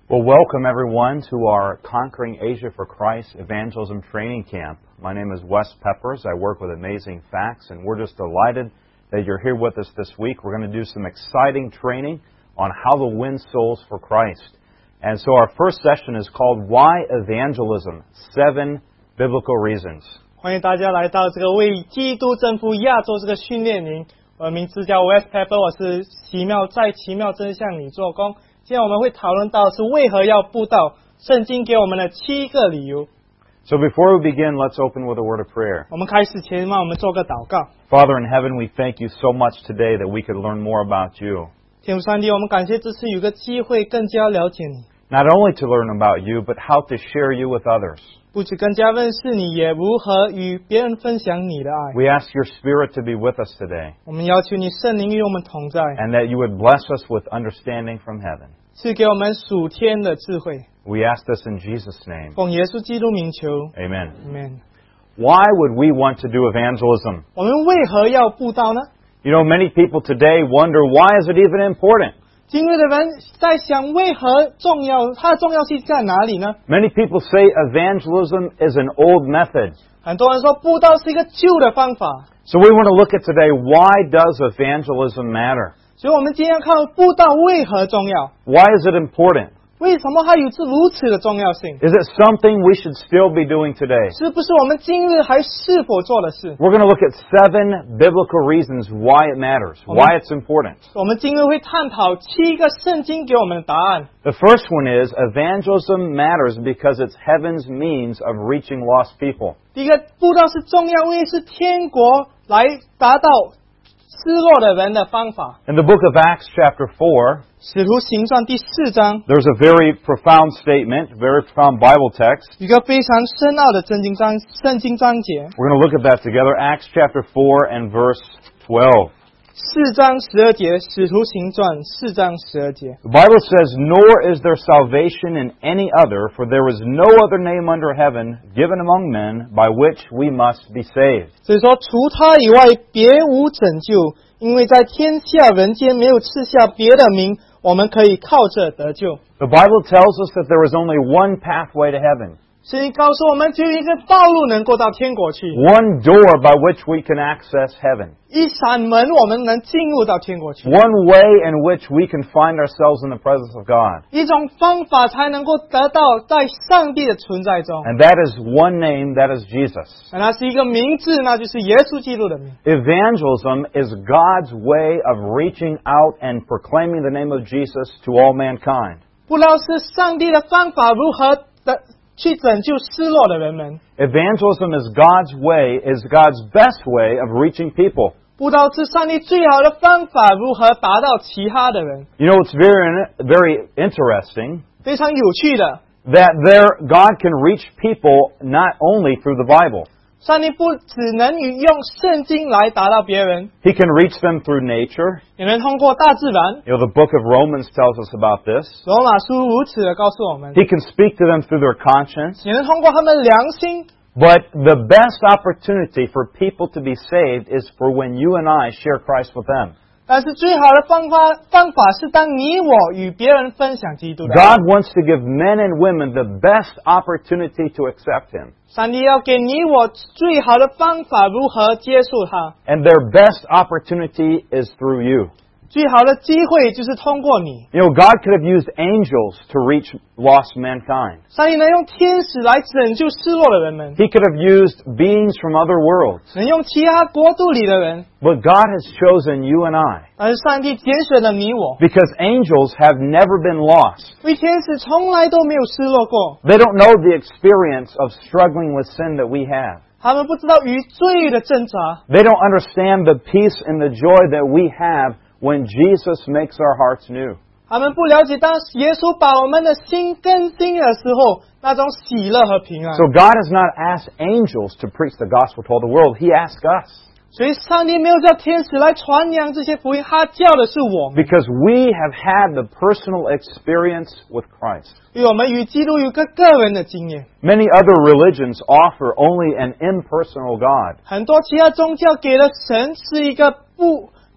Well, welcome everyone to our Conquering Asia for Christ Evangelism Training Camp. My name is Wes Peppers. I work with Amazing Facts, and we're just delighted that you're here with us this week. We're going to do some exciting training on how to win souls for Christ. And so our first session is called Why Evangelism? 7 Biblical Reasons. 欢迎大家来到这个为基督征服亚洲这个训练营。我的名字叫 Wes Pepper， 我是奇妙真相里做工。今天我们会讨论到是为何要布道，圣经给我们的7个理由。 So before we begin, let's open with a word of prayer. 我们开始前，让我们做个祷告。 Father in heaven, we thank you so much today that we could learn more about you. 天父上帝，我们感谢这次有个机会更加了解你。 Not only to learn about you, but how to share you with others. 不止更加认识你，也如何与别人分享你的爱。 We ask your Spirit to be with us today, 我们要求你圣灵与我们同在， and that you would bless us with understanding from heaven. 赐给我们属天的智慧。 We ask this in Jesus' name. 奉耶稣基督名求 Amen. ，Amen。 Why would we want to do evangelism? 我们为何要布道呢？ You know, many people today wonder, why is it even important? 今日的人在想为何重要，它的重要性在哪里呢？ Many people say evangelism is an old method. 很多人说布道是一个旧的方法， So we want to look at today, why does evangelism matter? 所以我们今天要看布道为何重要， Why is it important? 为什么它有如此的重要性？ Is it something we should still be doing today? 是不是我们今日还是否做的事？ We're going to look at 7 biblical reasons why it matters, why it's important. 我们今日会探讨7个圣经给我们的答案。 The first one is evangelism matters because it's heaven's means of reaching lost people. 第一个，布道是重要，因为是天国来达到失落的人的方法。 In the book of Acts chapter 4, 使徒行传第4章 there's a very profound statement, very profound Bible text. 一个非常深奥的圣经章节。 We're going to look at that together. Acts chapter 4 and verse 12. 4章12节，使徒行传4章12节。 The Bible says, "Nor is there salvation in any other, for there is no other name under heaven given among men by which we must be saved." 所以说，除他以外，别无拯救，因为在天下人间没有赐下别的名，我们可以靠着得救。 The Bible tells us that there is only one pathway to heaven, 圣经告诉我们，只有一个道路能够到天国去， one door by which we can access heaven, 一扇门我们能进入到天国去， one way in which we can find ourselves in the presence of God. 一种方法才能够得到在上帝的存在中。 And that is one name, that is Jesus. 那是一个名字，那就是耶稣基督的名。 Evangelism is God's way of reaching out and proclaiming the name of Jesus to all mankind. 不知道是上帝的方法如何的去拯救失落的人们。 Evangelism is God's way, is God's best way of reaching people. 不知道是上帝最好的方法如何达到其他的人。 You know, it's very interesting 非常有趣的， that God can reach people not only through the Bible. 上帝不只能用圣经来达到别人， He can reach them through nature. 也能通过大自然。 You know, the book of Romans tells us about this. 罗马书如此的告诉我们， He can speak to them through their conscience. 也能通过他们的良心。 But the best opportunity for people to be saved is for when you and I share Christ with them. 但是最好的方法是当你我与别人分享基督的爱。 God wants to give men and women the best opportunity to accept Him. 上帝要给你我最好的方法如何接受他， And their best opportunity is through you. 最好的机会就是通过你。 You know, God could have used angels to reach lost mankind. 上帝能用天使来拯救失落的人们， He could have used beings from other worlds. 能用其他国度里的人， But God has chosen you and I 但是上帝拣选了你我， because angels have never been lost. 因为天使从来都没有失落过， They don't know the experience of struggling with sin that we have. 他们不知道与罪的挣扎， They don't understand the peace and the joy that we have when Jesus makes our hearts new. 他们不了解当耶稣把我们的心更新的时候，那种喜乐和平安。 So God has not asked angels to preach the gospel to all the world. He asked us. 所以上帝没有叫天使来传扬这些福音，他叫的是我们， Because we have had the personal experience with Christ. 因为我们与基督有个人的经验。 Many other religions offer only an impersonal God. 很多其他宗教给了神是一个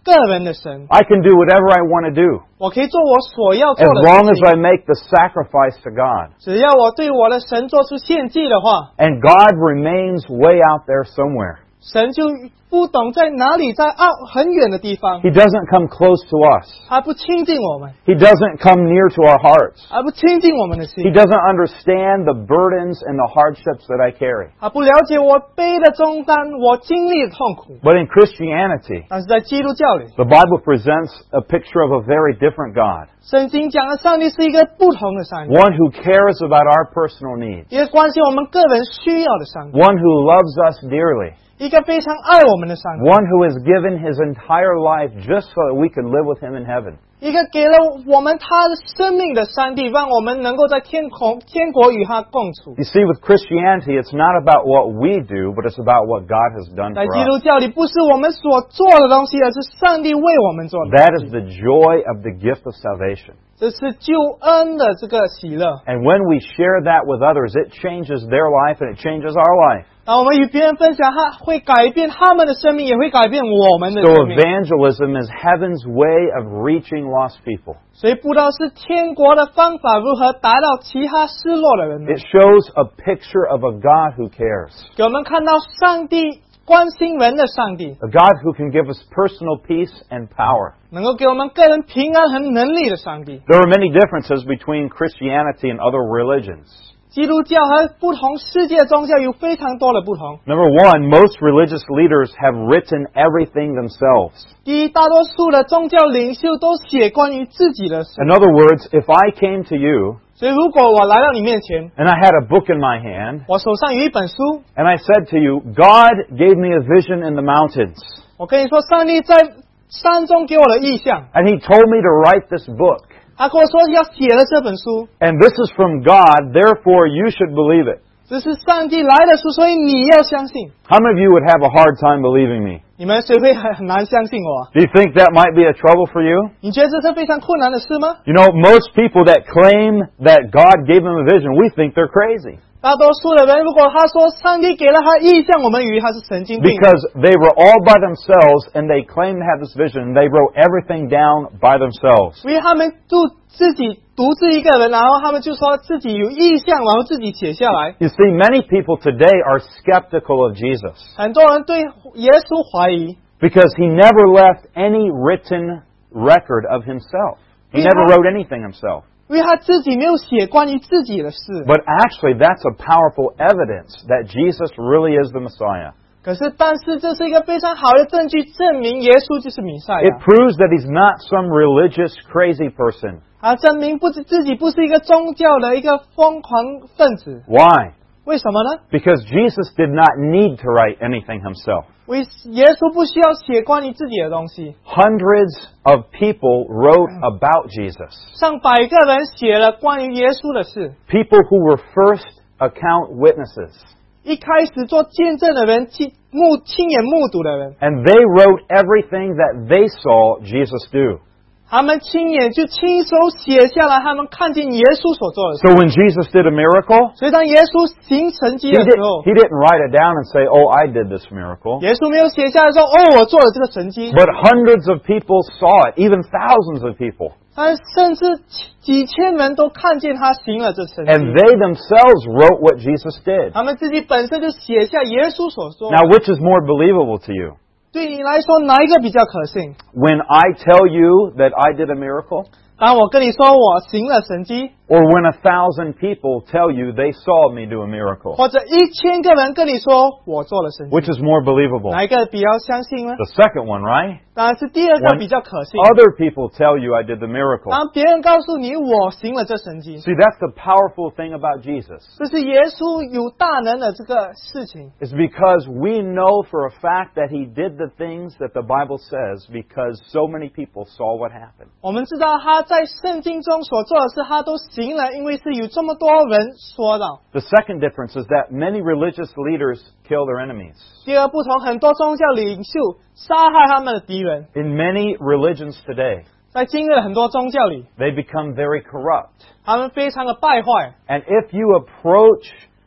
个人的神， I can do whatever I want to do 我可以做我所要做 as 的 long 事 as I 情， make the sacrifice to God. 只要我对我的神做出献祭的话， And God remains way out there somewhere. 神就不懂在哪里，在很远的地方， He doesn't come close to us. 他不亲近我们， He doesn't come near to our hearts. 他不亲近我们的 He 心， doesn't understand the burdens and the hardships that I carry. 他不了解我背的重担，我经历的痛苦。 But in Christianity, 但是在基督教里， the Bible presents a picture of a very different God. 圣经讲的上帝是一个不同的上帝， One who cares about our personal needs. 一个关心我们个人需要的上帝， One who loves us dearly. 一个非常爱我们的上帝， One who has given His entire life just so that we could live with Him in heaven. 一个给了我们他的生命的上帝，让我们能够在天国与他共处。 You see, with Christianity, it's not about what we do, but it's about what God has done 在 for 基督 us. 教里，不是我们所做的东西，而是上帝为我们做的 That 东 is 西。 the joy of the gift of salvation. 这是救恩的这个喜乐。 And when we share that with others, it changes their life and it changes our life. 当我们与别人分享，他会改变他们的生命，也会改变我们的 So 生命。 evangelism is heaven's way of reaching lost people. 所以布道是天国的方法，如何达到其他失落的人呢？ It shows a picture of a God who cares. 给我们看到上帝关心人的上帝， A God who can give us personal peace and power. 能够给我们个人平安和能力的上帝。 There are many differences between Christianity and other religions. 基督教和不同世界宗教有非常多的不同。 Number one, most religious leaders have written everything themselves. 第一，大多数的宗教领袖都写关于自己的事。 In other words, if I came to you 所以，如果我来到你面前， and I had a book in my hand 我手上有一本书， and I said to you, God gave me a vision in the mountains 我跟你说，上帝在山中给我的意象， and He told me to write this book 他跟我说要写了这本书， and this is from God, therefore you should believe it. 这是上帝来的书，所以你要相信。 How many of you would have a hard time believing me? 你们谁会很难相信我？ Do you think that might be a trouble for you? 你觉得这是非常困难的事吗？ You know, most people that claim that God gave them a vision, we think they're crazy 大多数的人，如果他说上帝给了他意象，我们以为他是神经病。 because they were all by themselves and they claimed to have this vision. They wrote everything down by themselves. 因为他们自己独自一个人，然后他们就说自己有意象，然后自己写下来。 You see, many people today are skeptical of Jesus 很多人对耶稣怀疑， because He never left any written record of Himself. He never wrote anything Himself. 因为他自己没有写关于自己的事。 But actually, that's a powerful evidence that Jesus really is the Messiah. 但是这是一个非常好的证据，证明耶稣就是弥赛 It 亚。 proves that He's not some religious crazy person. 他证明自己不是一个宗教的一个疯狂分子。 Why? 为什么呢？ Because Jesus did not need to write anything Himself. 耶稣不需要写关于自己的东西。 Hundreds of people wrote about Jesus. 上百个人写了关于耶稣的事。 People who were first account witnesses. 一开始做见证的人，亲眼目睹的人， And they wrote everything that they saw Jesus do. 他们亲手写下来，他们看见耶稣所做的事。 So when Jesus did a miracle, 所以当耶稣行神迹 he 的时候， didn't write it down and say, oh, I did this miracle. 耶稣没有写下来说：“哦，我做了这个神迹。” But hundreds of people saw it, even thousands of people. 但甚至几千人都看见他行了这神迹， And they themselves wrote what Jesus did. 他们自己本身就写下耶稣所说。 Now, which is more believable to you? 对你来说，哪一个比较可信？ When I tell you that I did a miracle? 当我跟你说我行了神迹， Or when 1,000 people tell you they saw me do a miracle? 或者1000个人跟你说我做了神迹， Which is more believable? 哪一个比较相信呢？ The second one, right? 当然是第二个 When 比较可信。 other people tell you I did the miracle. 当别人告诉你我行了这神迹， See, that's the powerful thing about Jesus. 这是耶稣有大能的这个事情。 It's because we know for a fact that He did the things that the Bible says because so many people saw what happened. 我们知道他在圣经中所做的事，他都行了，因为是有这么多人说到。 The second difference is that many religious leaders kill their enemies. 第二不同，很多宗教领袖杀害他们的敌人。 In many religions today, 在今日的很多宗教里， they become very corrupt. 他们非常的败坏。 And if you approach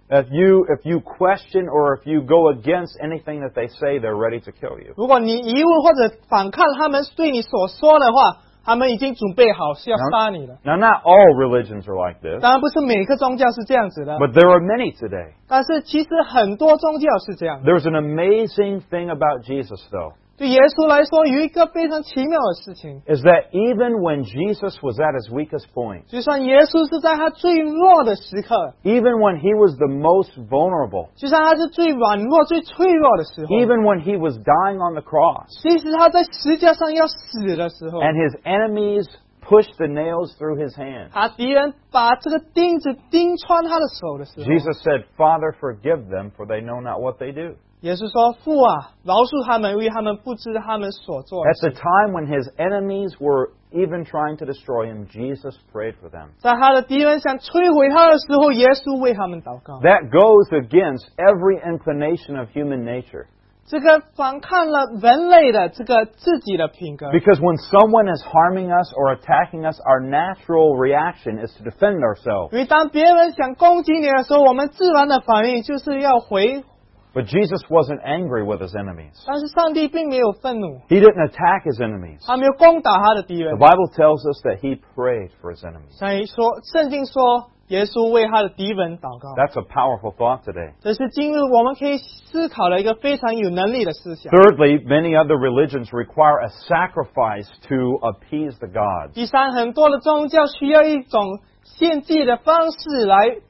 If you question or if you go against anything that they say, they're ready to kill you. 如果你疑问或者反抗他们对你所说的话，他们已经准备好是要杀你了。 Now, not all religions are like this, 当然不是每个宗教是这样子的， but there are many today. 但是其实很多宗教是这样的。 There's an amazing thing about Jesus, though, 对耶稣来说，有一个非常奇妙的事情， is that even when Jesus was at his weakest point, 就算耶稣是在他最弱的时刻， even when he was the most vulnerable, 就算他是最软弱、最脆弱的时候， even when he was dying on the cross, 即使他在十字架上要死的时候， and his enemies pushed the nails through his hands, 他敌人把这个钉子钉穿他的手的时候， Jesus said, Father, forgive them, for they know not what they do. 耶稣说：“父啊，饶恕他们，因为他们不知他们所做的 At the time when his enemies were even trying to destroy him, Jesus prayed for them. 在他的敌人想摧毁他的时候，耶稣为他们祷告。 That goes against every inclination of human nature. 这个反抗了人类的这个自己的品格。 Because when someone is harming us or attacking us, our natural reaction is to defend ourselves. 因为当别人想攻击你的时候，我们自然的反应就是要回。 But Jesus wasn't angry with his enemies. 但是上帝并没有愤怒， He didn't attack his enemies. 他没有攻打他的敌人 The。Bible tells us that he prayed for his enemies. 所以说，圣经说耶稣为他的敌人祷告。 That's a powerful thought today. 这是今日我们可以思考的一个非常有能力的思想。 Thirdly, many other religions require a sacrifice to appease the gods. 第三，很多的宗教需要一种献祭的方式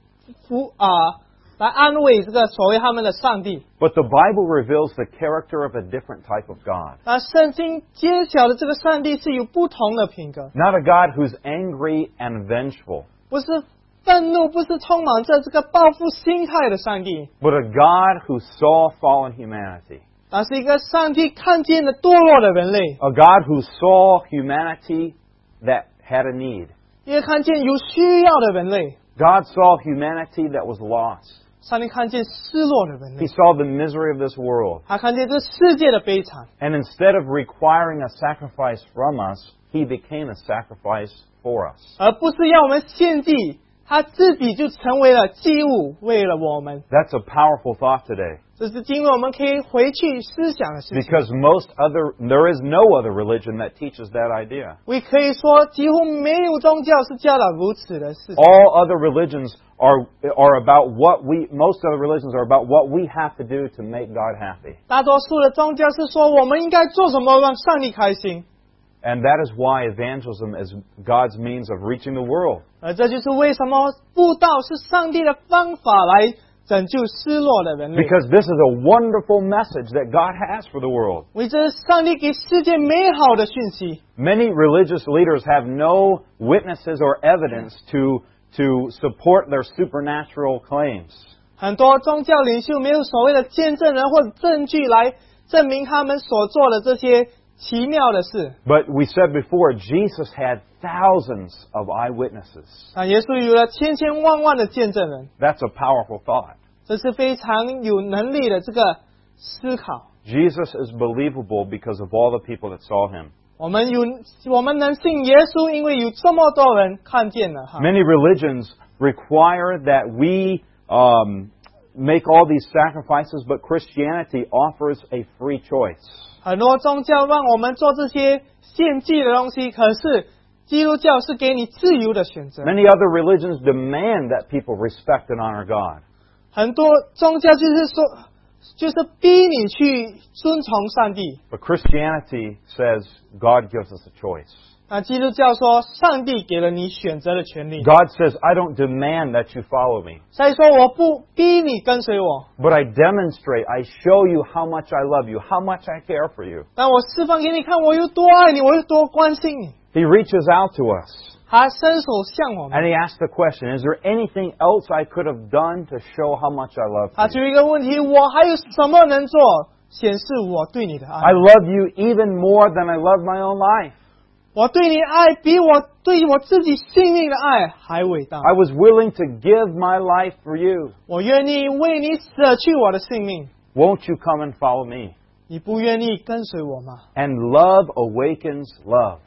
来安慰这个所谓他们的上帝。 But the Bible reveals the character of a different type of God. 但圣经揭晓的这个上帝是有不同的品格， Not a God who's angry and vengeful, 不是愤怒，不是充满着这个报复心态的上帝， but a God who saw fallen humanity. 而是一个上帝看见了堕落的人类， A God who saw humanity that had a need. 一个看见有需要的人类。 God saw humanity that was lost. 上帝看见失落的人 He 类， saw the misery of this world. 他看见这世界的悲惨， And instead of requiring a sacrifice from us, He became a sacrifice for us. 而不是要我们献祭，他自己就成为了祭物，为了我们。 That's a powerful thought today. 这是今日我们可以回去思想的事情。 Because there is no other religion that teaches that idea. 我可以说，几乎没有宗教是教导如此的事情。 All other religions are about most other religions are about what we have to do to make God happy. 大多数的宗教是说我们应该做什么让上帝开心， And that is why evangelism is God's means of reaching the world. 而这就是为什么布道是上帝的方法来拯救失落的人类。 Because this is a wonderful message that God has for the world. 为这是上帝给世界美好的讯息。 Many religious leaders have no witnesses or evidence to support their supernatural claims. 很多宗教领袖没有所谓的见证人或者证据来证明他们所做的这些奇妙的事。 But we said before, Jesus had thousands of eyewitnesses. 啊，耶稣有了千千万万的见证人， That's a powerful thought. 这是非常有能力的这个思考。 Jesus is believable because of all the people that saw him. 我们能信耶稣，因为有这么多人看见了哈。 Many religions require that we make all these sacrifices, but Christianity offers a free choice. 很多宗教让我们做这些献祭的东西，可是基督教是给你自由的选择。 Many other religions demand that people respect and honor God. 很多宗教就是逼你去遵从上帝。 But Christianity says God gives us a choice. 那基督教说，上帝给了你选择的权利。 God says, I don't demand that you follow me, 所以说，我不逼你跟随我， but I demonstrate, I show you how much I love you, how much I care for you. 但我示范给你看，我有多爱你，我有多关心你。 He reaches out to us, 他伸手向我们， and He asks the question, is there anything else I could have done to show how much I love 他 you? 就有一个问题：我还有什么能做，显示我对你的爱？ I love you even more than I love my own life. 我对你爱比我对我自己性命的爱还伟大。 I was willing to give my life for you. 我愿意为你舍去我的性命， Won't you come and follow me? 你不愿意跟随我吗？ And love awakens love.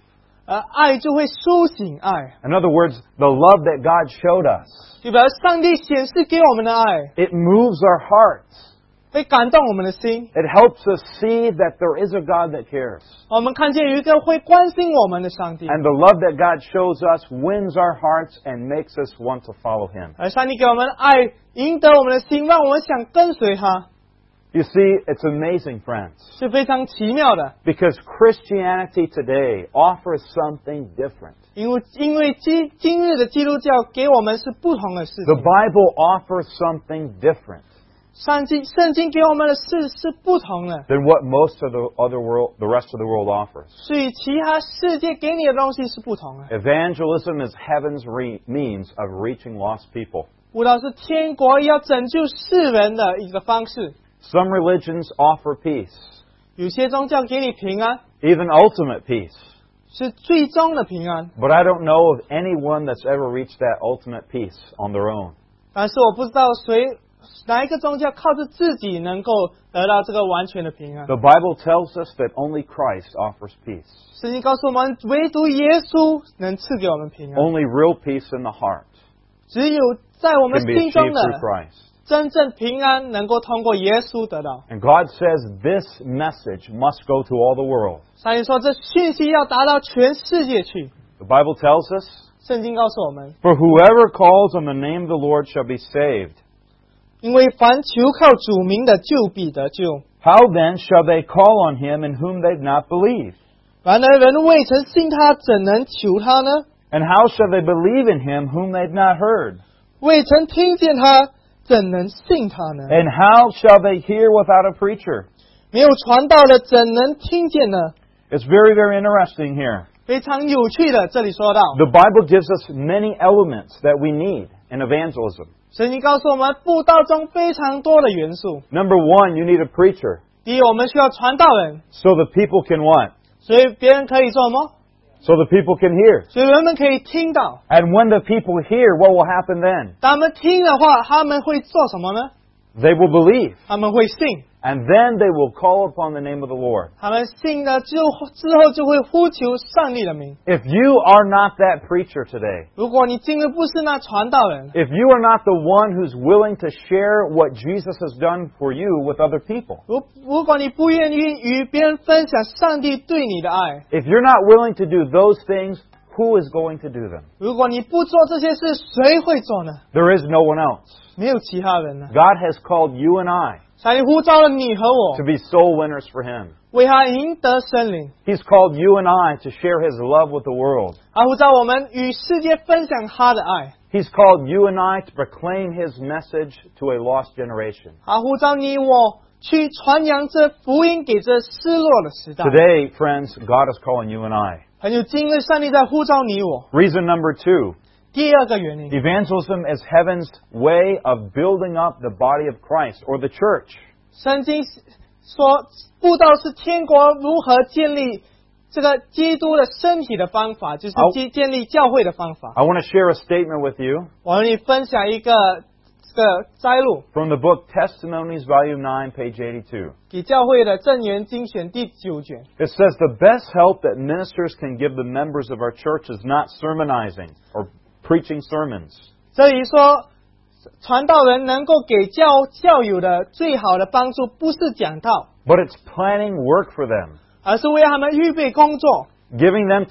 而爱就会苏醒爱， In other words, the love that God showed us, 就表示上帝显示给我们的爱 it moves our hearts. 会感动我们的心。 It helps us see that there is a God that cares. 我们看见有一个会关心我们的上帝， And the love that God shows us wins our hearts and makes us want to follow Him. 而上帝给我们的爱赢得我们的心，让我们想跟随他， You see, it's amazing, friends, 是非常奇妙的。 because Christianity today offers something different. 因为今日的基督教给我们是不同的事 The 情， Bible offers something different 圣经给我们的事是不同的， than what most of the rest of the world offers. 所以其他世界给你的东西是不同的。 Evangelism is heaven's means of reaching lost people. 布道是天国要拯救世人的一个方式。 Some religions offer peace, 有些宗教给你平安， even ultimate peace. 是最终的平安， But I don't know of anyone that's ever reached that ultimate peace on their own. 但是我不知道哪一个宗教靠着自己能够得到这个完全的平安。 The Bible tells us that only Christ offers peace. 圣经告诉我们，唯独耶稣能赐给我们平安， Only real peace in the heart 只有在我们 can be 心中 achieved 的 through Christ. 真正平安能够通过耶稣得到。 And God says this message must go to all the world. 上帝说，这讯息要达到全世界去。 The Bible tells us, 圣经告诉我们， For whoever calls on the name of the Lord shall be saved. 因为凡求靠主名的，就必得救。 How then shall they call on him in whom they've not believed? 然而人未曾信他，怎能求他呢？ And how shall they believe in him whom they've not heard? 未曾听见他，怎能信他呢？ And how shall they hear without a preacher? 没有传道的，怎能听见呢？ It's very, very interesting here. 非常有趣的，这里说到， The Bible gives us many elements that we need in evangelism. 圣经告诉我们，布道中非常多的元素。 Number one, you need a preacher 第一，我们需要传道人， so the people can what? 所以别人可以做什么？ So the people can hear. 所以人们可以听到。 And when the people hear, what will happen then? 当他们听的话，他们会做什么呢？ They will believe. 他们会信。 And then they will call upon the name of the Lord. 他们信了之后就会呼求上帝的名。 If you are not that preacher today, 如果你今日不是那传道人， if you are not the one who's willing to share what Jesus has done for you with other people, 如果你不愿意与别人分享上帝对你的爱， if you're not willing to do those things, who is going to do them? 如果你不做这些事，谁会做呢？ There is no one else. 没有其他人呢。 God has called you and I 上帝呼召了你和我 to，be soul winners for Him. 为他赢得生灵。 He's called you and I to share His love with the world. 他呼召我们与世界分享他的爱。 He's called you and I to proclaim His message to a lost generation. 他呼召你我去传扬这福音给这失落的时代。 Today, friends, God is calling you and I. 朋友，今日上帝在呼召你我。 Reason number two, 第二个原因， evangelism is heaven's way of building up the body of Christ or the church. 圣经说布道是天国如何建立这个基督的身体的方法，就是建立教会的方法。 I want to share a statement with you 我和你分享一个这个摘录， from the book Testimonies, Volume 9, page 82. 给教会的正言精选第9卷。 It says, the best help that ministers can give the members of our church is not sermonizing or preaching sermons. 这里说，传道人能够给教友的最好的帮助，不是讲道， But it's planning work for them, 而是为他们预备工作， giving them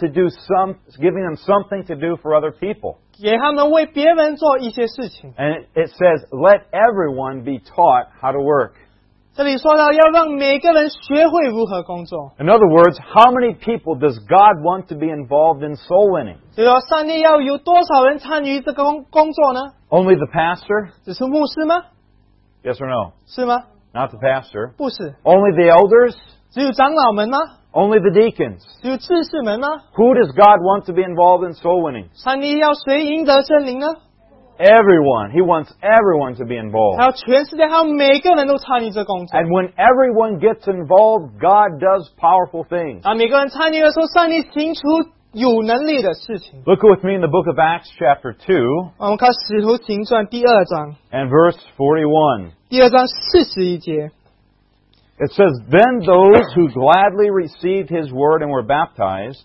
something to do for other people. 给他们为别人做一些事情。 And it says, let everyone be taught how to work. 这里说到要让每个人学会如何工作， In other words, how many people does God want to be involved in soul winning? 所以说上帝要有多少人参与这个工作呢？ Only the pastor? 只是牧师吗？ Yes or no? 是吗？ Not the pastor. 不是。 Only the elders? 只有长老们吗？ Only the deacons? 只有执事们吗？ Who does God want to be involved in soul winning? 上帝要谁赢得圣灵呢？ Everyone. He wants everyone to be involved. 还有全世界，还有每个人都参与这工作。 And when everyone gets involved, God does powerful things. 当每个人参与的时候，上帝行出有能力的事情。 Look with me in the book of Acts chapter 2 我们看《使徒行传》第2章， and verse 41. 第2章41节。 It says, Then those who gladly received his word and were baptized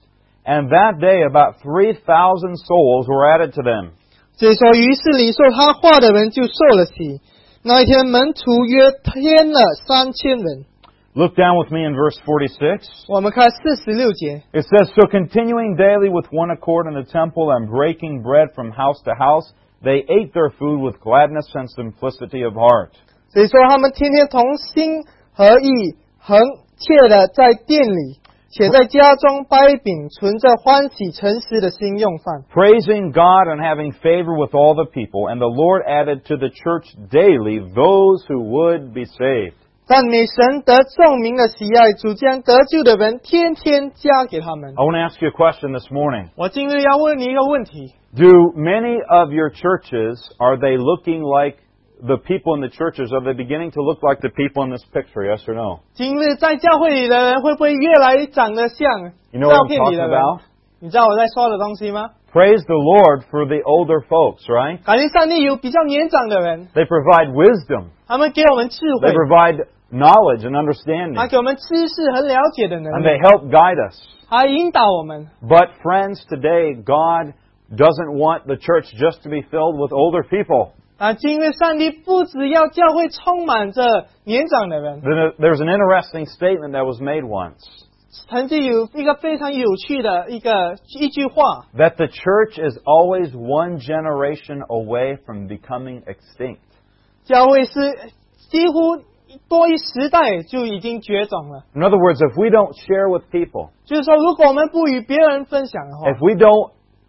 And that day about 3,000 souls were added to them. 这里说，于是领受他话的人就受了洗。那一天，门徒约添了3000人。 Look down with me in verse 46. 我们看46节， It says, So continuing daily with one accord in the temple and breaking bread from house to house, they ate their food with gladness and simplicity of heart. 所以说他们天天同心合意、恒切的在店里，且在家中掰饼，存着欢喜诚实的心用饭， Praising God and having favor with all the people, and the Lord added to the church daily those who would be saved. 赞美神得众民的喜爱，主将得救的人天天加给他们 I。want to ask you a question this morning. 我今日要问你一个问题： Do many of your churches, are they looking like the people in the churches? Are they beginning to look like the people in this picture, yes or no? 今日在教会里的人会不会越来越长得像 You know what 照 I'm 片里 talking 的人？ about? 你知道我在说的东西吗？ Praise the Lord for the older folks, right? 感谢上帝有比较年长的人， They provide wisdom. 他们给我们智 They 慧， provide knowledge and understanding. 他给我们知识和了解的能 And 力， they help guide us. 还引导我们。 But friends, today God doesn't want the church just to be filled with older people. There's an interesting statement that was made once, 曾经有一个非常有趣的一句话， that the church is always one generation away from becoming extinct. 教会是几乎多一时代就已经绝种了。 In other words, if we don't share with people, 就是说，如果我们不与别人分享的话， if we don't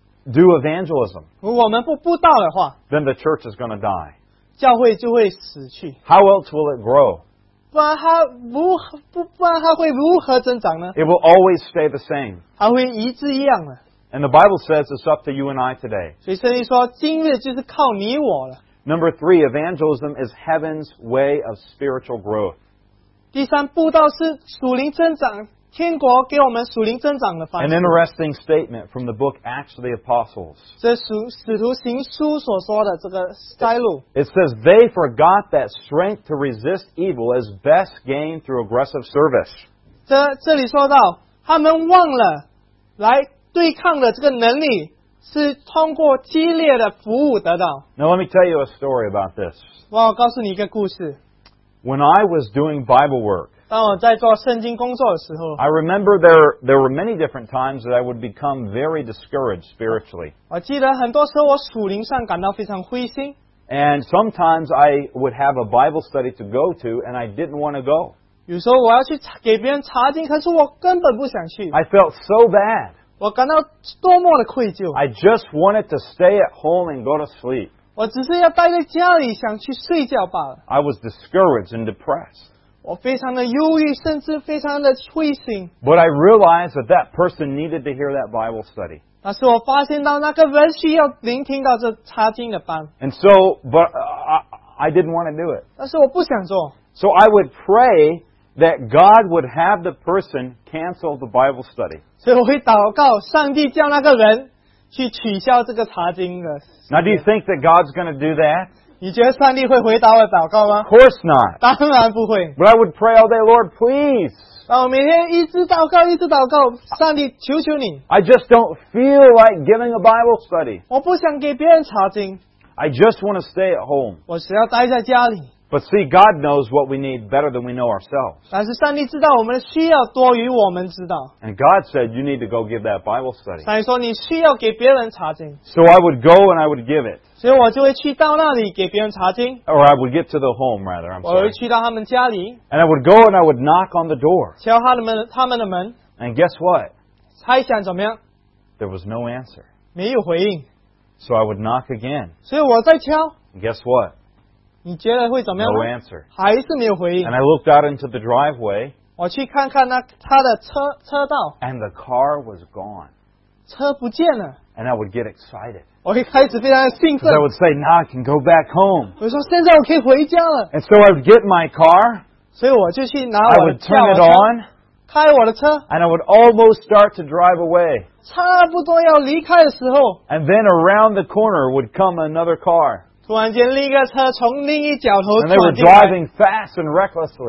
do evangelism, 如果我们不布道的话， then the church is going to die. 教会就会死去。 How else will it grow? 不然它会如何增长呢？ It will always stay the same. 它会一致一样的。 And the Bible says it's up to you and I today. 所以圣经说，今日就是靠你我了。 Number 3, evangelism is heaven's way of spiritual growth. 第三，布道是属灵增长，天国给我们属灵增长的方 An 式。 interesting statement from the book Acts of the Apostles. 这使徒行书所说的这个摘录， It says, They forgot that strength to resist evil is best gained through aggressive service. 这里说到，他们忘了来对抗的这个能力是通过激烈的服务得到。 Now let me tell you a story about this. 我告诉你一个故事。 When I was doing Bible work, 当我在做圣经工作的时候， I remember there were many different times that I would become very discouraged spiritually. 我记得很多时候我属灵上感到非常灰心， And sometimes I would have a Bible study to go to and I didn't want to go. 有时候我要去给别人查经，可是我根本不想去， I felt so bad. 我感到多么的愧疚。 I just wanted to stay at home and go to sleep. 我只是要待在家里，想去睡觉罢了。 I was discouraged and depressed. 我非常的忧郁，甚至非常的灰心。 But I realized that person needed to hear that Bible study. 但是我发现到那个人需要聆听到这查经的班， And so, but I didn't want to do it. 但是我不想做， So I would pray that God would have the person cancel the Bible study. 所以我会祷告，上帝叫那个人去取消这个查经的。 Now, do you think that God's going to do that? 你觉得上帝会回答我的祷告吗 Of？course not. 当然不会。 But I would pray all day, Lord, please. 然后每天一直祷告，一直祷告，上帝求求你， I just don't feel like giving a Bible study. 我不想给别人查经， I just want to stay at home. 我只要待在家里。 But see, God knows what we need better than we know ourselves. 但是上帝知道我们的需要多于我们知道， And God said, you need to go give that Bible study. 上帝说你需要给别人查经， So I would go and I would give it. 所以我就会去到那里给别人查经， Or I would get to the home, rather. I'm 我会 sorry. 去到他们家里， And I would go and I would knock on the door. 敲他们的门， And guess what? 猜想怎么样？ There was no answer. 没有回应， So I would knock again. 所以我在敲， And guess what? 你觉得会怎么样 No 呢？ answer. 还是没有回应 And。I looked out into the driveway 我去看看他的车道， and the car was gone. 车不见了， And I would get excited. 我会开始非常的兴 Because 奋 I。would say, now I can go back home. 我说现在我可以回家了， And so I would get my car, 所以我就去拿 I 我的 would 驾 turn 我 it 车， on, 开我的车， and I would almost start to drive away. 差不多要离开的时候， And then around the corner would come another car. 突然间另一个车从另一角头 And they were 转进来， driving fast and recklessly.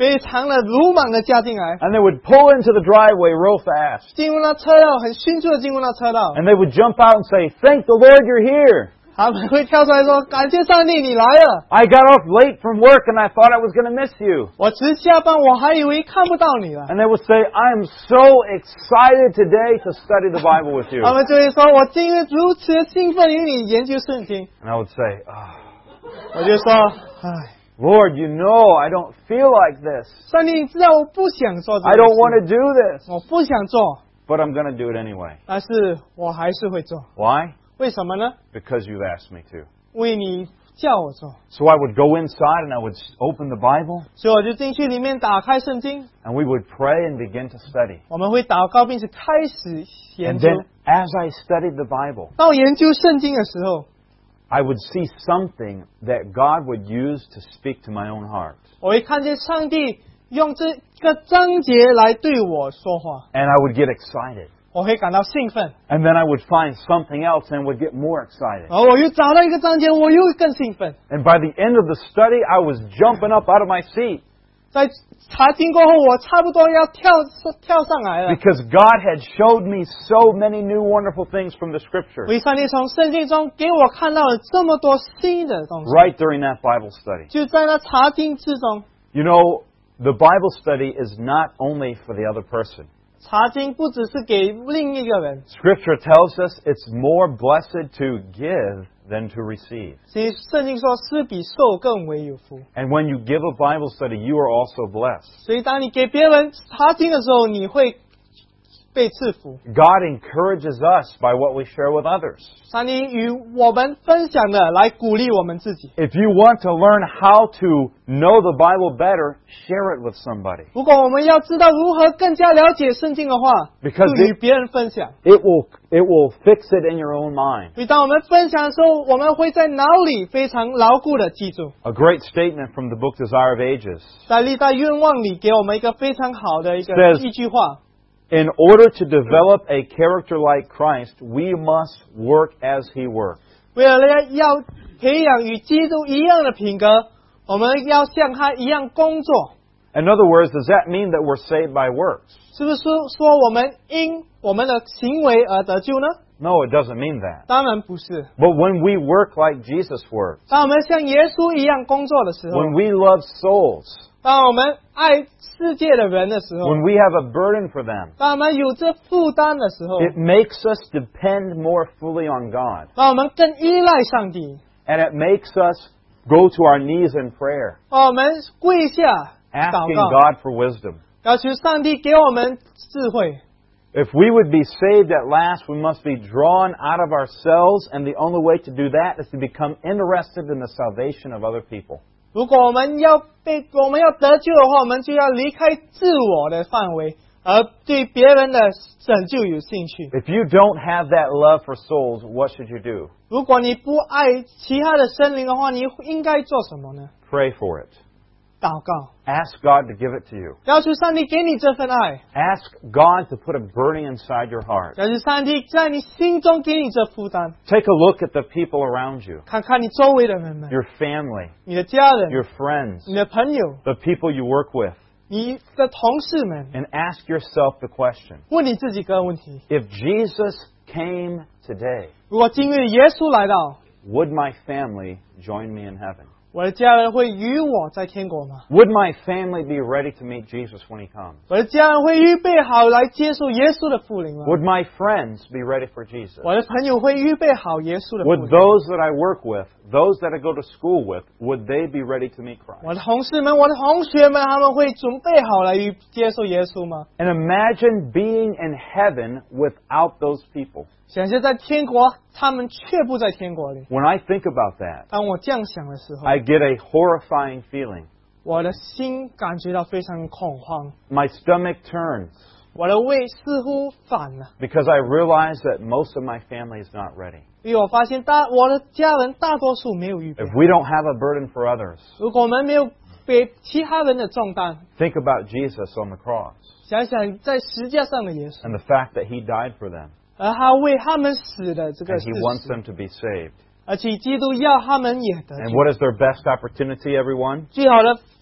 非常的鲁莽的加进来， And they would pull into the driveway real fast. 进入那车道，很迅速的进入那车道， And they would jump out and say, "Thank the Lord you're here. 他们会跳出来说：“感谢上帝，你来了！ I got off late from work and I thought I was going to miss you." 我只下班，我还以为看不到你了。” And they would say, "I am so excited today to study the Bible with you." 他们就会说：“我今日如此的兴奋，与你研究圣经。 And I would say, "Oh, ” 我就说：“唉， Lord, you know I don't feel like this. 上帝，你知道我不想做这 I 个 don't 事， want to do this. 我不想做， But I'm going to do it anyway." 但是我还是会做。 Why? 为什么呢？ Because you've asked me to. 为你叫我做， So I would go inside and I would open the Bible 所以我就进去里面打开圣经， and we would pray and begin to study. 我们会祷告，并且开始研 And 究。 then as I studied the Bible, 到研究圣经的时候， I would see something that God would use to speak to my own heart. 我会看见上帝用这个章节来对我说话， And I would get excited. 我会感到兴奋。 And then I would find something else and would get more excited. 然后我又找到一个章节，我又更兴奋。 And by the end of the study, I was jumping up out of my seat 在查经过后，我差不多要跳上来了， because God had showed me so many new wonderful things from the Scripture 因为上帝从圣经中给我看到了这么多新的东西， right during that Bible study. 就在那查经之中。 You know, the Bible study is not only for the other person. 查经不只是给另一个人， Scripture tells us it's more blessed to give than to receive. 所以圣经说施比受更为有福。 And when you give a Bible study, you are also blessed. 所以当你给别人查经的时候，你会被赐福。 God encourages us by what we share with others. 上帝与我们分享的来鼓励我们自己。 If you want to learn how to know the Bible better, share it with somebody. 如果我们要知道如何更加了解圣经的话， Because 就与别人分享。 It will fix it in your own mind. 所以当我们分享的时候，我们会在脑里非常牢固的记住。 A great statement from the book Desire of Ages. 在历代愿望里给我们一个非常好的一句话。 In order to develop a character like Christ, we must work as He worked. 为了要培养与基督一样的品格，我们要像他一样工作。 In other words, does that mean that we're saved by works? 是不是说我们因我们的行为而得救呢？ No, it doesn't mean that. 当然不是。 But when we work like Jesus worked, 当我们像耶稣一样工作的时候， when we love souls, 当我们爱世界的人的时候， when we have a burden for them, 当我们有这负担的时候， it makes us depend more fully on God. 当我们更依赖上帝， And it makes us go to our knees in prayer, 当我们跪下 asking 祷告， God for wisdom. 要求上帝给我们智慧。 If we would be saved at last, we must be drawn out of ourselves, and the only way to do that is to become interested in the salvation of other people. 如果我们要得救的话，我们就要离开自我的范围，而对别人的拯救有兴趣。 If you don't have that love for souls, what should you do? 如果你不爱其他的生灵的话，你应该做什么呢？ Pray for it. 祷告， Ask God to give it to you. 要求上帝给你这份爱， Ask God to put a burning inside your heart. 要求上帝在你心中给你这负担。 Take a look at the people around you, 看看你周围的人们， your family, 你的家人、 your friends, 你的朋友、 the people you work with, 你的同事们， and ask yourself the question, 问你自己个问题： if Jesus came today, 如果今日耶稣来到， would my family join me in heaven? 我的家人会与我在天国吗？ Would my family be ready to meet Jesus when He comes? 我的家人会预备好来接受耶稣的复临吗？ Would my friends be ready for Jesus? 我的朋友会预备好耶稣的复 Would 临。 those that I work with, those that I go to school with, would they be ready to meet Christ? 我的同事们、我的同学们，他们会准备好来接受耶稣吗？ And imagine being in heaven without those people. 想象在天国，他们却不在天国里。 When I think about that, 当我这样想的时候， I get a horrifying feeling. 我的心感觉到非常恐慌， My stomach turns 我的胃似乎反了， because I realize that most of my family is not ready. 因为我发现我的家人大多数没有预备 If。we don't have a burden for others, 如果我们没有给其他人的重担， think about Jesus on the cross 想想在十字架上的耶稣， and the fact that He died for them 而他为他们死的这个 and 事 He wants 实， them to be saved. 而且基督要他们也得 And 救。 what is their best opportunity, everyone? 最好的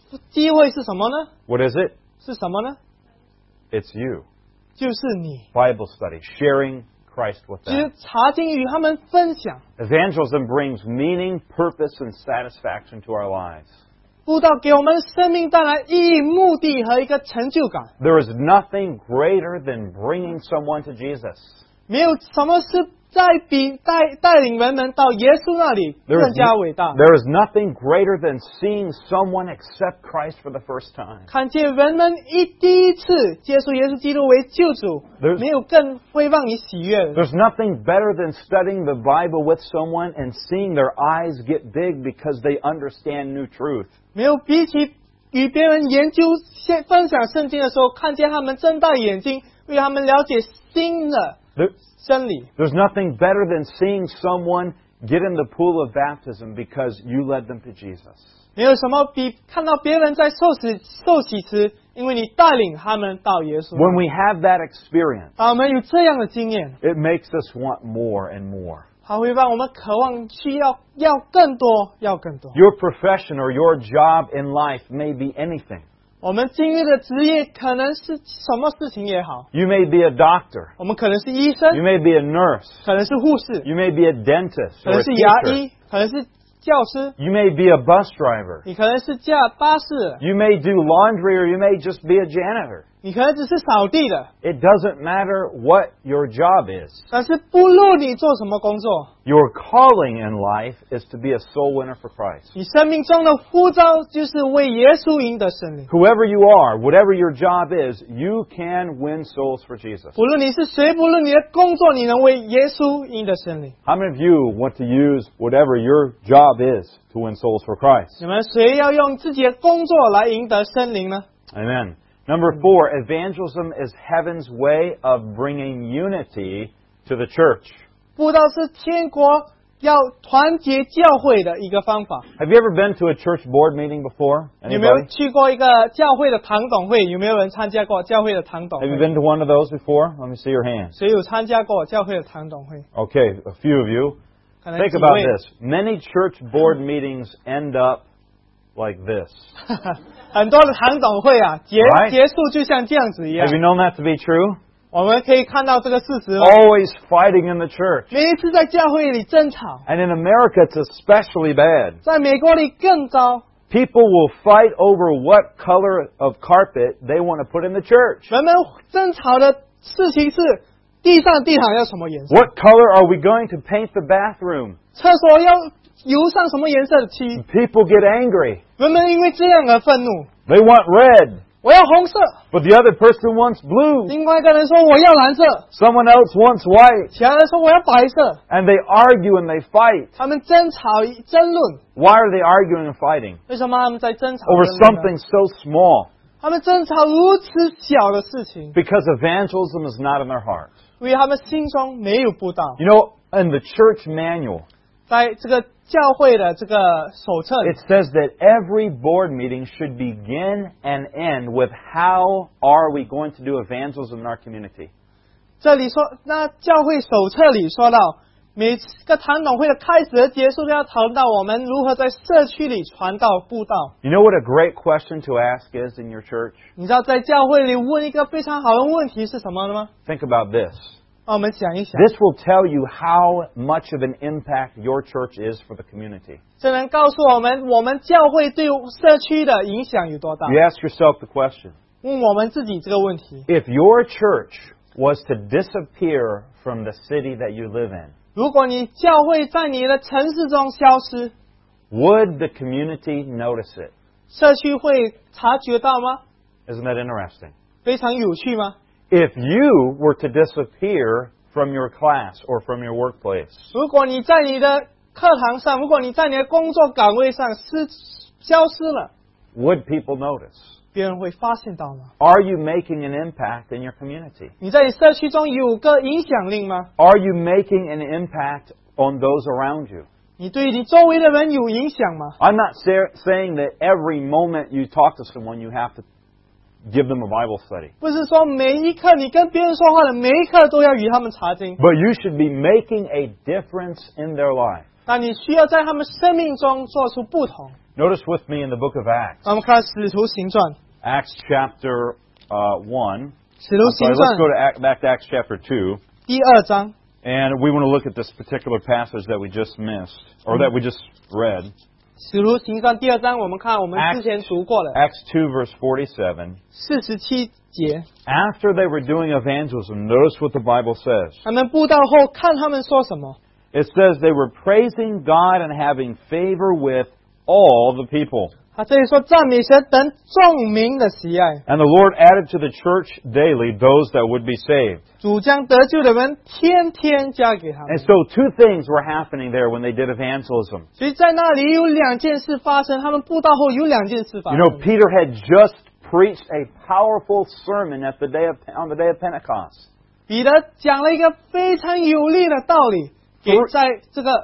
机会是什么呢？ What is it? 是什么呢？ It's you. 就是你， Bible study, sharing Christ with 就是 them. 查经与他们分享。 Evangelism brings meaning, purpose, and satisfaction to our lives. 布道给我们的生命带来意义、目的和一个成就感。 There is nothing greater than bringing someone to Jesus. 没有什么是比带领人们到耶稣那里 There 更 is, 加伟大。 there is nothing greater than seeing someone accept Christ for the first time. 看见人们第一次接受耶稣基督为救主， There's- 没有更会让你喜悦的。 There's nothing better than studying the Bible with someone and seeing their eyes get big because they understand new truth. 没有比起与别人研究、分享圣经的时候，看见他们睁大眼睛，为他们了解新的 There- 真理。 There's nothing better than seeing someone get in the pool of baptism because you led them to Jesus. 没有什么比看到别人在受洗时，因为你带领他们到耶稣。 When we have that experience, 当我们有这样的经验， it makes us want more and more. 它会让我们渴望需要更多，要更多。 Your profession or your job in life may be anything. 我们经历的职业可能是什么事情也好， You may be a doctor. 我们可能是医生， You may be a nurse. 可能是护士， You may be a dentist 可 or 能 a 是牙 teacher. 医，可能是教师， You may be a bus driver. 你可能是驾巴士， You may do laundry or you may just be a janitor. 你可能只是扫地的。 It doesn't matter what your job is. 但是不论你做什么工作， Your calling in life is to be a soul winner for Christ. 你生命中的呼召就是为耶稣赢得胜利。 Whoever you are, whatever your job is, you can win souls for Jesus. 不论你是谁，不论你的工作，你能为耶稣赢得胜利。 How many of you want to use whatever your job is to win souls for Christ? 你们谁要用自己的工作来赢得生灵呢？ Amen. Number 4, evangelism is heaven's way of bringing unity to the church. 布道是天国要团结教会的一个方法。 Have you ever been to a church board meeting before? 有没有 Anybody? 去过一个教会的堂董会？有没有人参加过教会的堂董 Have you 会？ been to one of those before? Let me see your hands. 谁有参加过教会的堂董会？ Okay, a few of you. 可能 Think 几 about 位。 this. Many church board meetings end up like this. 很多的堂董会啊， Right. 结束就像这样子一样 Have。you known that to be true? 我们可以看到这个事实吗？ Always fighting in the church. 每一次在教会里争吵， And in America, it's especially bad. 在美国里更糟。 People will fight over what color of carpet they want to put in the church. 人们争吵的事情是地毯要什么颜色， What color are we going to paint the bathroom? 厕所要油上什么颜色的漆。 People get angry. 人们因为这样而愤怒， They want red, 我要红色。 but the other person wants blue. 另外一个人说我要蓝色， Someone else wants white. 其他人说我要白色。 And they argue and they fight. 他们争吵争论， Why are they arguing and fighting? 为什么他们在争吵 Over 争论呢 something so small. 他们争吵如此小的事情， Because evangelism is not in their hearts. 因为他们心中没有布道。 You know, in the church manual, 在这个教会的这个手册里 it，says that every board meeting should begin and end with how are we going to do evangelism in our community. 这里说，那教会手册里说到，每个堂董会的开始和结束都要讨论到我们如何在社区里传道布道。 You know what a great question to ask is in your church? 你知道在教会里问一个非常好的问题是什么吗？ Think about this. 让我们想一想， This will tell you how much of an impact your church is for the community. 这能告诉我们教会对社区的影响有多大？ You ask yourself the question, 问我们自己这个问题： if your church was to disappear from the city that you live in, 如果你教会在你的城市中消失， would the community notice it? 社区会察觉到吗？ Isn't that interesting? 非常有趣吗？ If you were to disappear from your class or from your workplace, 如果你在你的课堂上，如果你在你的工作岗位上消失了， would people notice? 别人会发现到吗？ Are you making an impact in your community? 你在你社区中有个影响力吗？ Are you making an impact on those around you? 你对你周围的人有影响吗？ I'm not saying that every moment you talk to someone you have to give them a Bible study. 不是说每一刻你跟别人说话的每一刻都要与他们查经， But you should be making a difference in their life. 但你需要在他们生命中做出不同。 Notice with me in the book of Acts. 我们看《使徒行传》， Acts chapter 1. 《使徒 I'm 行 sorry, 传 let's》go to back to Acts chapter 2. 第2章， And we want to look at this particular passage that we just missed, or that we just read. 《使徒行传》第2章，我们看我们之前读过的 Acts 2 verse 47. 47节。 After they were doing evangelism, notice what the Bible says. 他们布道后，看他们说什么。 It says they were praising God and having favor with all the people. 他这里说赞美神等众民的喜爱， And the Lord added to the church daily those that would be saved. 主将得救的人天天加给他们 And。so two things were happening there when they did evangelism. 所以在那里有2件事发生，他们布道后有2件事发 You 生。 know, Peter had just preached a powerful sermon on the day of Pentecost. 彼得讲了一个非常有力的道理，给在这个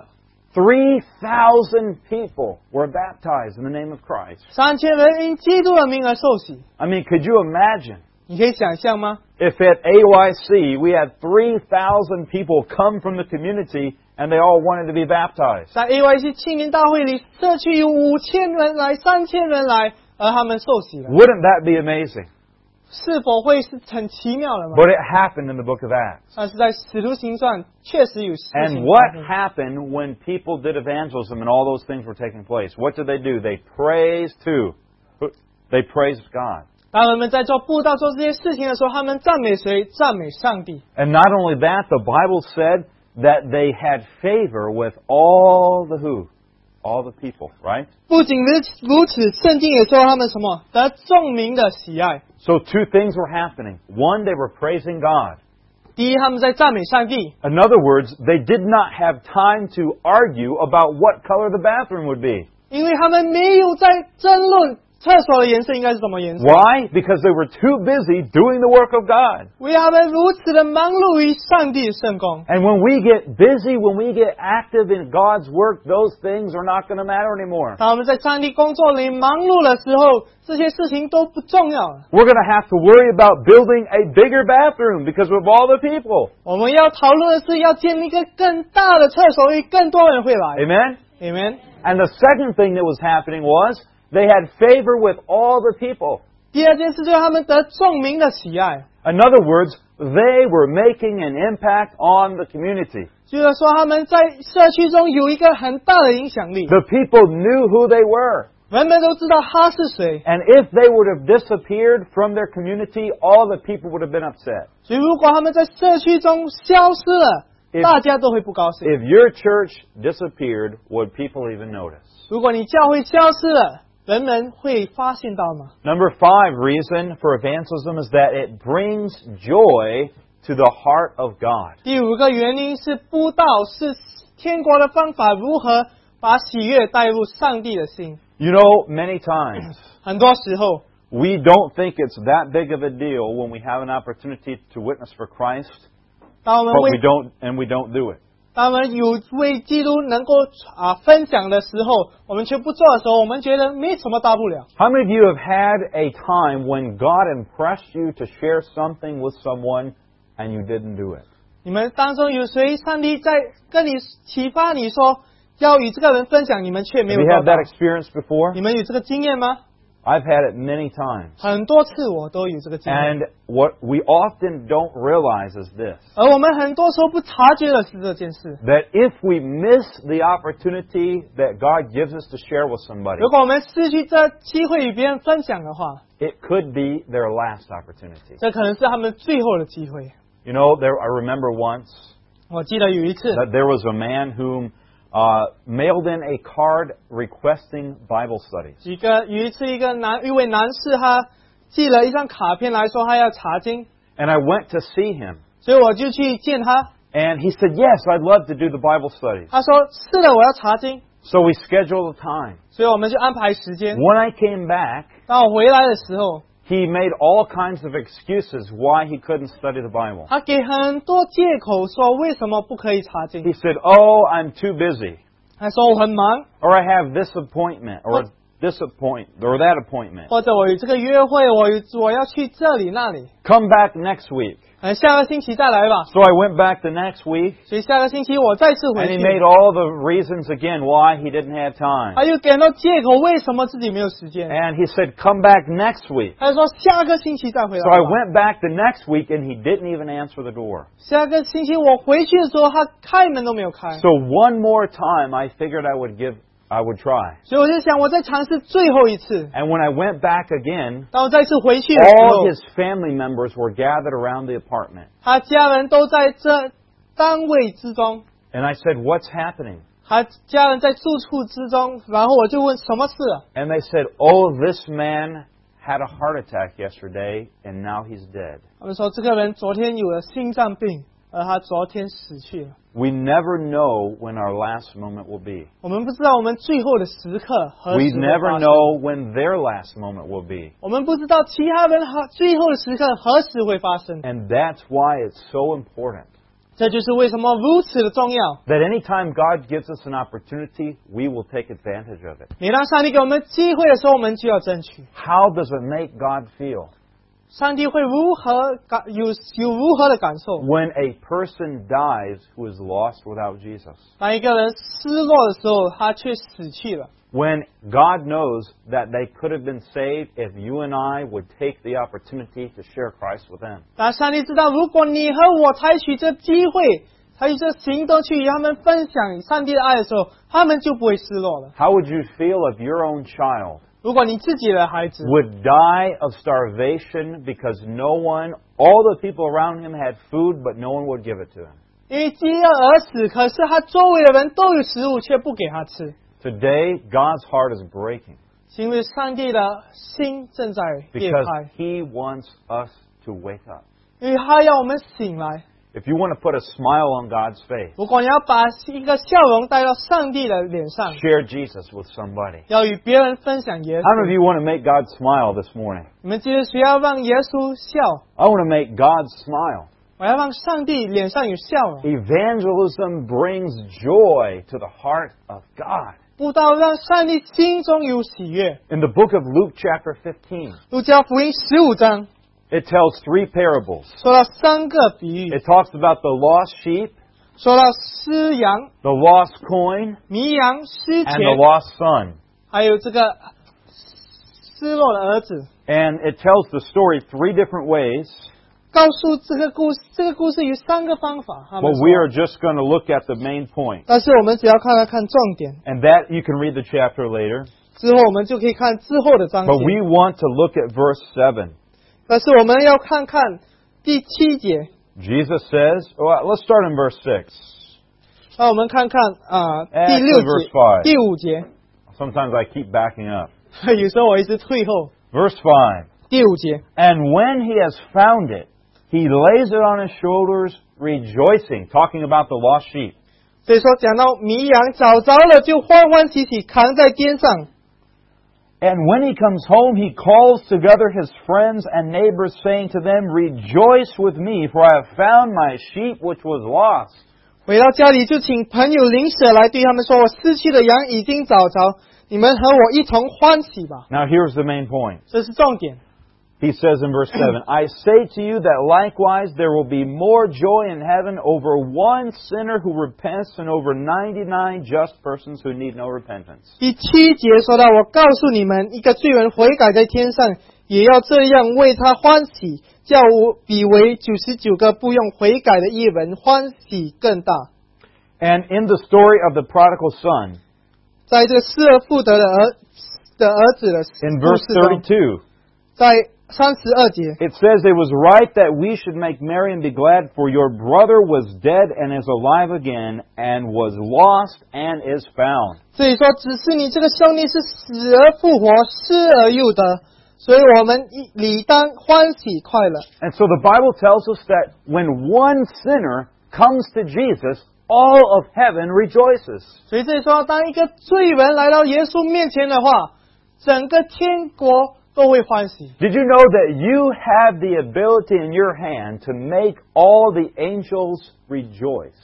3,000 people were baptized in the name of Christ. 3000人因基督的名而受洗。 I mean, could you imagine 你可以想象吗？ if at AYC we had 3,000 people come from the community and they all wanted to be baptized? 在 AYC 青年大会里，社区有5000人来，3000人来，而他们受洗了， Wouldn't that be amazing? 是否会是很奇妙的吗？ But it happened in the book of Acts. 但是在使徒行传确实有事 And 情 what 发生。 happened when people did evangelism and all those things were taking place? What did they do? They praised who? They praised God. 当人们在做布道、做这些事情的时候，他们赞美谁？赞美上帝。 And not only that, the Bible said that they had favor with all the who? All the people, right? 不仅如此，圣经也说他们什么？得众民的喜爱。 So two things were happening. One, they were praising God. 第一，他们在赞美上帝。 In other words, they did not have time to argue about what color the bathroom would be. 因为他们没有在争论厕所的颜色应该是什么颜色， Why? Because they were too busy doing the work of God. 因为他们如此的忙碌于上帝的圣工。 And when we get busy, when we get active in God's work, those things are not going to matter anymore. 当我们在上帝工作里忙碌的时候，这些事情都不重要了。 We're going to have to worry about building a bigger bathroom because of all the people. 我们要讨论的是要建立一个更大的厕所，因为更多人会来。 Amen? Amen。 And the second thing that was happening was they had favor with all the people. 第二件事就是他们得众民的喜爱， In other words, they were making an impact on the community. 就是说他们在社区中有一个很大的影响力， The people knew who they were. 人们都知道他是谁。 And if they would have disappeared from their community, all the people would have been upset. 所以如果他们在社区中消失了， If- 大家都会不高兴。 If your church disappeared, would people even notice? 如果你教会消失了，人们会发现到吗？ Number 5 reason for evangelism is that it brings joy to the heart of God. 第5个原因是布道是天国的方法，如何把喜悦带入上帝的心。 You know, many times 很多时候， we don't think it's that big of a deal when we have an opportunity to witness for Christ, 当我们 but 为 we don't do it. 当我们有为基督能够分享的时候，我们却不做的时候，我们觉得没什么大不了。 How many of you have had a time when God impressed you to share something with someone and you didn't do it? 你们当中有谁上帝在跟你启发你说要与这个人分享，你们却没 Have 有 you 做 had 到 that？experience before? 你们有这个经验吗？ I've had it many times. 很多次我都有这个经验， And what we often don't realize is this, 而我们很多时候不察觉的是这件事。 that if we miss the opportunity that God gives us to share with somebody, 如果我们失去这机会与别人分享的话， it could be their last opportunity. 这可能是他们最后的机会。 You know, I remember once 我记得有一次， that there was a man whom mailed in a card requesting Bible studies. 有一次一位男士他寄了一张卡片来说他要查经， And I went to see him. 所以我就去见他。 And he said, yes, I'd love to do the Bible studies. 他说是的，我要查经， So we scheduled a time. 所以我们就安排时间。 When I came back, 当我回来的时候， he made all kinds of excuses why he couldn't study the Bible. 他给很多借口说为什么不可以查经。 He said, oh, I'm too busy. 他说我很忙， Or I have this appointment. Or disappoint or that appointment. 或者我有这个约会，我要去这里那里， Come back next week. 下个星期再来吧。 So I went back the next week, 所以下个星期我再次 and 回 he 去。 made all the reasons again why he didn't have 他 time. 又给到借口，为什么自己没有时间？ And he said, come back next week. 他就说下个星期再回来 So I 吧。 went back the next week, and he didn't even answer the door. 下个星期我回去的时候，他开门都没有开。 So one more time, I figured I would try. 所以我就想，我再尝试最后一次。 And when I went back again, 当我再次回去的时 all 候， his family members were gathered around the apartment. 他家人都在这单位之中， And I said, what's happening? 他家人在住处之中。然后我就问什么事啊？ And they said, oh, this man had a heart attack yesterday, and now he's dead. 他们说这个人昨天有了心脏病，而他昨天死去了。 We never know when our last moment will be. 我们不知道我们最后的时刻何 We 时会 never 发生。 know when their last moment will be. 我们不知道其他人最后的时刻何时会发生。 And that's why it's so important 这就是为什么如此的重要。 that anytime God gives us an opportunity, we will take advantage of it. 每当上帝给我们机会的时候，我们就要争取。 How does it make God feel 上帝会如何有如何的感受？ when a person dies who is lost without Jesus? 当一个人失落的时候，他却死去了。 When God knows that they could have been saved if you and I would take the opportunity to share Christ with them. 当上帝知道，如果你和我采取这机会，采取这行动去与他们分享上帝的爱的时候，他们就不会失落了。 How would you feel if your own child 如果你自己的孩子 would die of starvation because all the people around him had food, but no one would give it to him? 因为饥饿而死，可是他周围的人都有食物，却不给他吃。 Today, God's heart is breaking 是因为上帝的心正在裂 because 开， He wants us to wake up. 因为他要我们醒来。 If you want to put a smile on God's face, 如果你要把一个笑容带到上帝的脸上， share Jesus with somebody. 要与别人分享耶 How many of 稣。 you want to make God smile this morning? 你们记得谁要让耶稣笑？ I want to make God smile. 我要让上帝脸上有笑容。 Evangelism brings joy to the heart of God. 布道让上帝心中有喜悦。 In the book of Luke chapter 15, 路加福音15章 it tells 3 parables. 说到3个比喻， It talks about the lost sheep, 说到失羊、 the lost coin, 迷羊、失 and the 钱， lost son. 还有这个失落的儿子。 And it tells the story 3 different ways, 告诉这个故事有3个方法。他们 but 说 we are just going to look at the main point. 但是我们只要看重点， And that you can read the chapter later. 之后我们就可以看之后的章 But 节。 we want to look at verse 7. 但是我们要看第7节。 Jesus says, well, let's start in verse 6. 那我们看第 Actually, 6 verse 节、 5. 第5节。 Sometimes I keep backing up. 有时候我一直退后。 Verse 5. 第5节， And when he has found it, he lays it on his shoulders, rejoicing, talking about the lost sheep. 所以说讲到迷羊找着了，就欢欢喜喜扛在肩上。 And when he comes home, he calls together his friends and neighbors, saying to them, Rejoice with me, for I have found my sheep which was lost. 回到家里就请朋友邻舍来对他们说：“我失去的羊已经找着，你们和我一同欢喜吧。 Now here's the main point. ” 这是重点。 He says in verse 7, I say to you that likewise there will be more joy in heaven over one sinner who repents than over 99 just persons who need no repentance. 第7节说到：“我告诉你们，一个罪人悔改在天上，也要这样为他欢喜，叫我比为99个不用悔改的义人欢喜更大。” And in the story of the prodigal son, 在这个失而复得的儿子的 in 故 verse 事中， 32, 在32节。 it says, It was right that we should make merry and be glad, for your brother was dead and is alive again, and was lost and is found. 所以说，只是你这个兄弟是死而复活，失而又得，所以我们理当欢喜快乐。 And so the Bible tells us that when one sinner comes to Jesus, all of heaven rejoices. 所以这里说，当一个罪人来到耶稣面前的话，整个天国都会欢喜。 Did you know that you have the ability in your hand to make all the angels rejoice?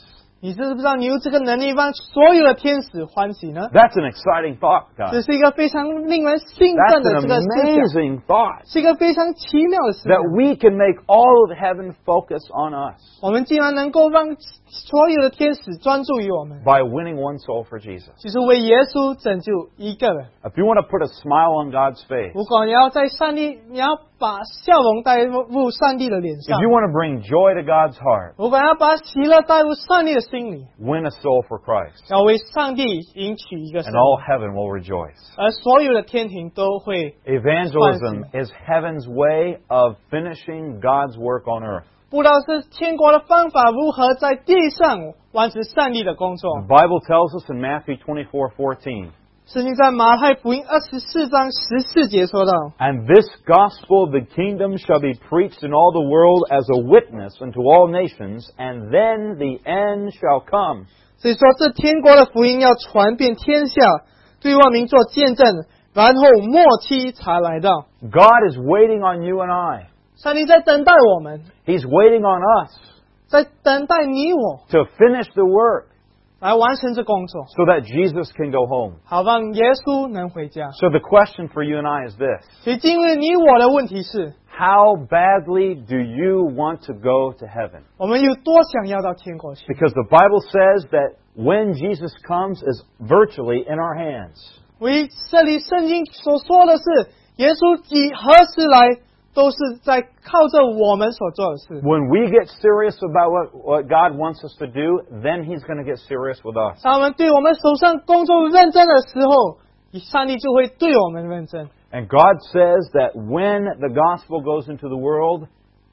你知不知道你有这个能力让所有的天使欢喜呢？ That's an exciting thought, 这 guys. 是一个非常令人兴 That's 奋的 an 这个思想， amazing thought. 是一个非常奇妙的思想。 That we can make all of heaven focus on us 我们竟然能够让所有的天使专注于我们， by winning one soul for Jesus. 就是为耶稣拯救一个人。 If you want to put a smile on God's face, 如果你要在上帝，你要把笑容带入上帝的脸上 if，you want to bring joy to God's heart, 如果要把喜乐带入上帝的心里， win a soul for Christ, 要为上帝迎娶一个神 and，all heaven will rejoice. 而所有的天庭都会。 Evangelism is heaven's way of finishing God's work on earth. 不知道是天国的方法如何在地上完成上帝的工作。 The Bible tells us in Matthew 24:14, 圣经在马太福音24章14节说到， and this gospel of the kingdom shall be preached in all the world as a witness unto all nations, and then the end shall come. 所以说这天国的福音要传遍天下，对万民做见证，然后末期才来到。 God is waiting on you and I. 上帝在等待我们， He's waiting on us 在等待你我 to finish the work 来完成这工作， so that Jesus can go home. 好让耶稣能回家。 So the question for you and I is this: 所以今日你我的问题是， how badly do you want to go to heaven? 我们有多想要到天国去？ Because the Bible says that when Jesus comes is virtually in our hands. 为这里圣经所说的是，耶稣何时来，都是在靠着我们所做的事。 When we get serious about what God wants us to do, then He's going to get serious with us. 当我们对我们手上工作认真的时候，上帝就会对我们认真。 And God says that when the gospel goes into the world,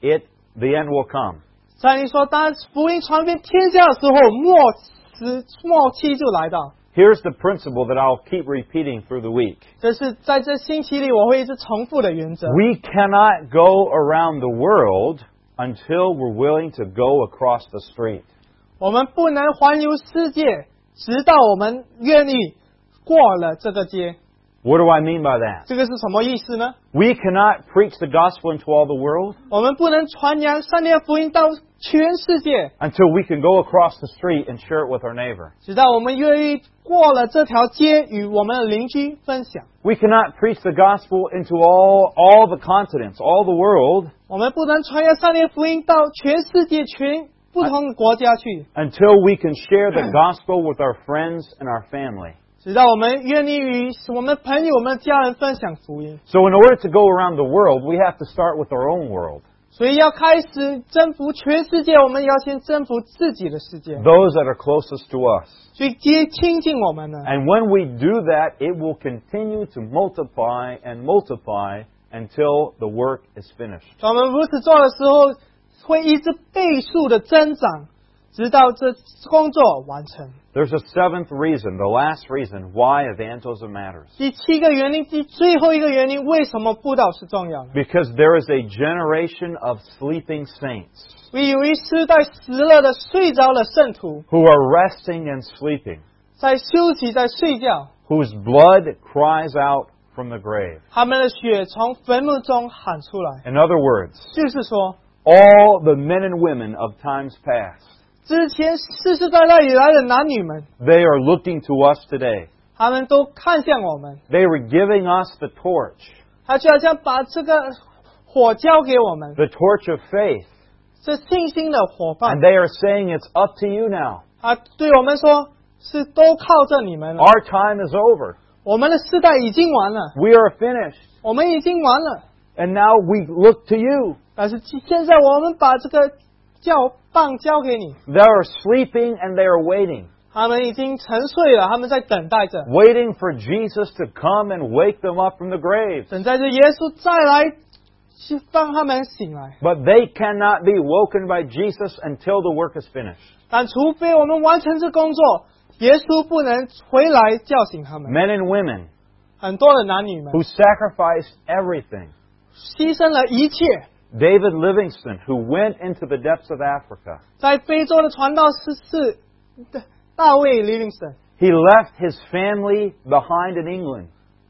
the end will come. 上帝说，当福音传遍天下的时候，末期就来到。 Here's the principle that I'll keep repeating through the week. 这是在这星期里我会一直重复的原则。 We cannot go around the world until we're willing to go across the street. 我们不能环游世界，直到我们愿意过了这个街。 What do I mean by that? 这个是什么意思呢？ We cannot preach the gospel into all the world 我们不能传扬上帝的福音到全世界， until we can go across the street and share it with our neighbor. 直到我们愿意过了这条街，与我们的邻居分享。 We cannot preach the gospel into all the continents, all the world, 我们不能传扬上帝的福音到全世界、全不同的国家去， until we can share the gospel with our friends and our family. 直到我们愿意与我们朋友、我们的家人分享福音。 So in order to go around the world, we have to start with our own world, 所以要开始征服全世界，我们要先征服自己的世界， those that are closest to us. 所以亲近我们呢。 And when we do that, it will continue to multiply and multiply until the work is finished. 当我们如此做的时候，会一直倍数的增长，直到这工作完成。 There's a seventh reason, the last reason, why evangelism matters. 第7个原因，最后一个原因，为什么布道是重要的？ Because there is a generation of sleeping saints 因为有一世代死了的、睡着的圣徒， who are resting and sleeping, 在休息、在睡觉， whose blood cries out from the grave. 他们的血从坟墓中喊出来。 In other words, 就是说， all the men and women of times past, 之前世世代代以来的男女们， they are looking to us today. 他们都看向我们， They were giving us the torch, 他就好像把这个火交给我们， the torch of faith. 是信心的伙伴 And。they are saying it's up to you now. 他对我们说，是都靠着你们了。 Our time is over. 我们的世代已经完了， We are finished. 我们已经完了。 And now we look to you. 但是现在我们把这个棒交给你， They are sleeping and they are waiting. 他们已经沉睡了，他们在等待着， Waiting for Jesus to come and wake them up from the grave. 等待着耶稣再来，去让他们醒来。 But they cannot be woken by Jesus until the work is finished. 但除非我们完成这工作，耶稣不能回来叫醒他们。 Men and women 很多的男女们 who sacrificed everything. 牺牲了一切， David Livingstone, who went into the depths of Africa. 在非洲的传道是大卫·李林森， He left his family behind in England.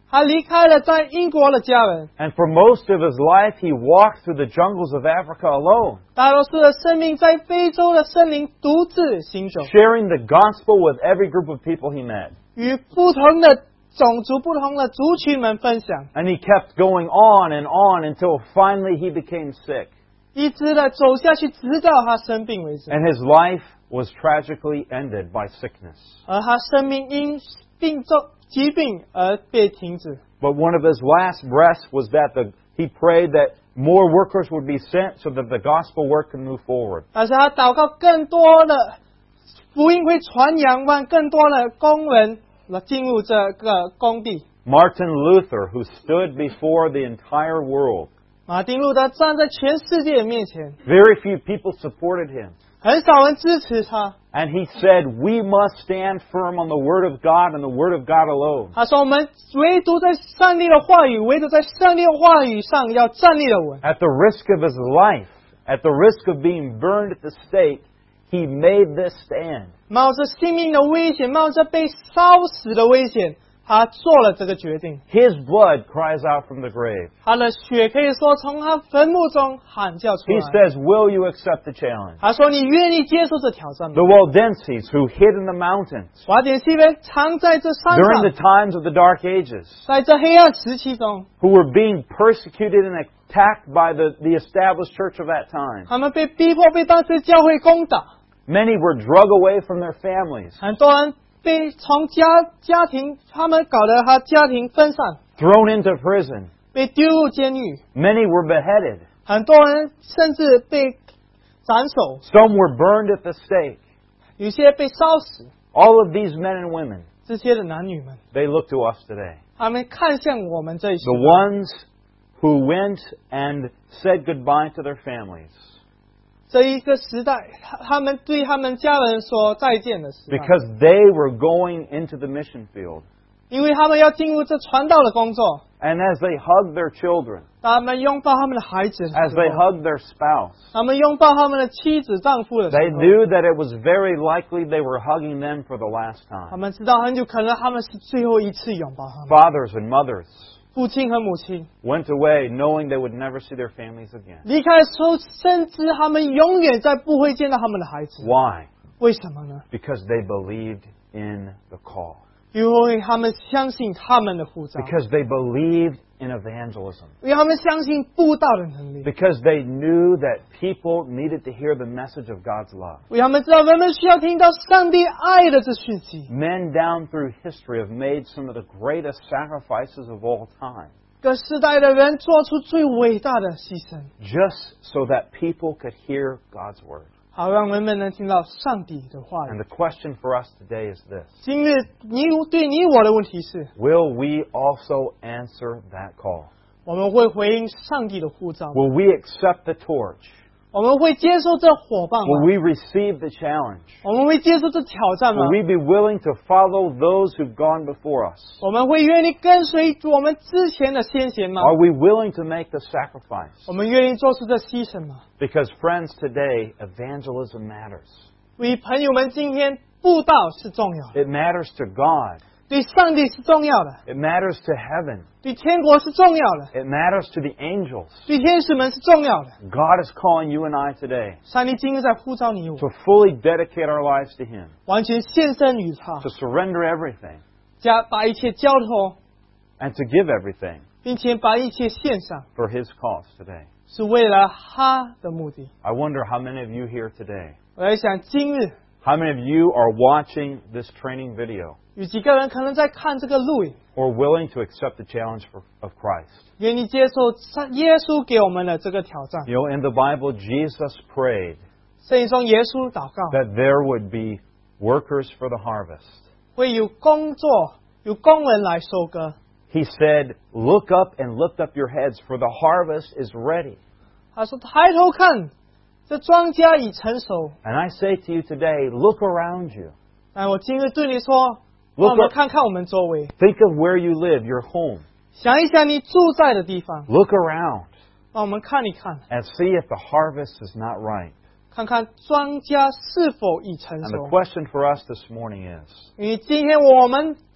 他离开了在英国的家人， And for most of his life, he walked through the jungles of Africa alone, 大多数的生命在非洲的森林独自行走， sharing the gospel with every group of people he met. 与不同的种族、不同的族群们分享， And he kept going on and on until finally he became sick. 一直的走下去，直到他生病为止。 And his life was tragically ended by sickness. 而他生命因疾病而被停止。 But one of his last breaths was that he prayed that more workers would be sent so that the gospel work could move forward. 但是他祷告更多的福音会传扬，让更多的工人进入这个工地。 Martin Luther, who stood before the entire world, 马丁路德站在全世界面前， very few people supported him. 很少人支持他。 And he said, we must stand firm on the Word of God and the Word of God alone. 他说：“我们唯独在上帝的话语，唯独在上帝的话语上要站立的稳。 At the risk of his life, at the risk of being burned at the stake, he made this stand. 冒着性命的危险，冒着被烧死的危险，他做了这个决定。 His blood cries out from the grave. 他的血可以说从他坟墓中喊叫出 He 来。 says, will you accept the challenge? 他说：‘你愿意接受这挑战吗 The Waldenses, who hid in the mountains？’ 瓦典西人藏在这山 during the 上， times of the Dark Ages, 在这黑暗时期中， who were being persecuted and attacked by the established church of that time. 他们被逼迫，被当时教会攻打， Many were drug away from their families, 很多人被从家庭，他们搞得他家庭分散， thrown into prison. 被丢入监狱， Many were beheaded. 很多人甚至被斩首， Some were burned at the stake. 有些被烧死。 All of these men and women, 这些的男女们， they look to us today. 他们看向我们这一时 The ones who went and said goodbye to their families 这一个时代，他们对他们家人说再见的时代， because they were going into the mission field. 因为他们要进入这传道的工作， And as they hugged their children, 他们拥抱他们的孩子的时候 as they hugged their spouse, 他们拥抱他们的妻子、丈夫的时 they 候， knew that it was very likely they were hugging them for the last 他 time. 们知道很有可能他们是最后一次拥抱他们。 Fathers and mothers 父亲和母亲 went away knowing they would never see their families again. 离开的时候，甚至他们永远再不会见到他们的孩子。 Why? 为什么呢？ Because they believed in the call. 因为他们相信他们的呼召， Because they believed in evangelism. 因为他们相信布道的能力， Because they knew that people needed to hear the message of God's love. 因为他们知道人们需要听到上帝爱的这讯息。 Men down through history have made some of the greatest sacrifices of all time 各世代的人做出最伟大的牺牲， just so that people could hear God's word. 好让人们能听到上帝的话 And 语。 the question for us today is this. 今日对你我的问题是： Will we also answer that call? 我们会回应上帝的呼召吗？ Will we accept the torch? 我们会接受这火棒吗 Will？we receive the challenge? 我们会接受这挑战吗 Will？we be willing to follow those who've gone before us? 我们会愿意跟随我们之前的先贤吗？ Are we willing to make the sacrifice? 我们愿意做出这牺牲吗？ Because friends, today, evangelism matters. 为朋友们，今天布道是重要的， It matters to God. 对上帝是重要的， It matters to heaven. 对天国是重要的， It matters to the angels. 对天使们是重要的。 God is calling you and I today 上帝今日在呼召你我， to fully dedicate our lives to Him, 完全献身于他， to surrender everything, 把一切交托， and to give everything 并且把一切献上， for His cause today. 是为了他的目的。 I wonder how many of you here today, 我在想，今日 how many of you are watching this training video 有几个人可能在看这个录影， or willing to accept the challenge of Christ? 愿意接受耶稣给我们的这个挑战。 You know, in the Bible, Jesus prayed 圣经中，耶稣祷告 that there would be workers for the harvest. 会有工作，有工人来收割。 He said, look up and lift up your heads, for the harvest is ready. 他说：“抬头看，这庄稼已成熟。 And I say to you today, look around you. ” 但我今日对你说， Look 让我们 up- 看看我们周围， Think of where you live, your home. 想一想你住在的地方， Look around 让我们看一看， and see if the harvest is not ripe. 看看庄稼是否已成 And the 熟。 question for us this morning is, 因为今天我们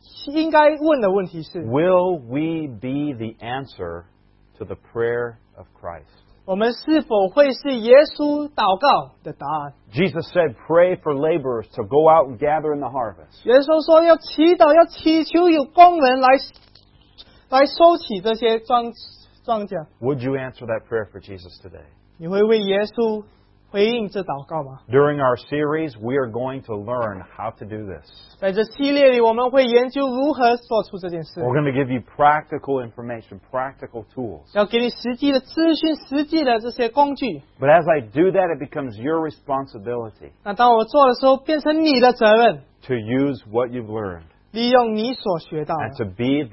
应该问的问题是： will we be the answer to the prayer of Christ? 我们是否会是耶稣祷告的答案？ Jesus said, pray for laborers to go out and gather in the harvest. 耶稣说要祈祷，要祈求有工人来收起这些庄稼。 Would you answer that prayer for Jesus today? 你会为耶稣回应这祷告吗？ During our series, we are going to learn how to do this. 在这系列里，我们会研究如何做出这件事。 We're going to give you practical information, practical tools. 要给你实际的资讯、实际的这些工具。 But as I do that, it becomes your responsibility 那当我做的时候，变成你的责任， to use what you've learned 利用你所学到 and 的， to be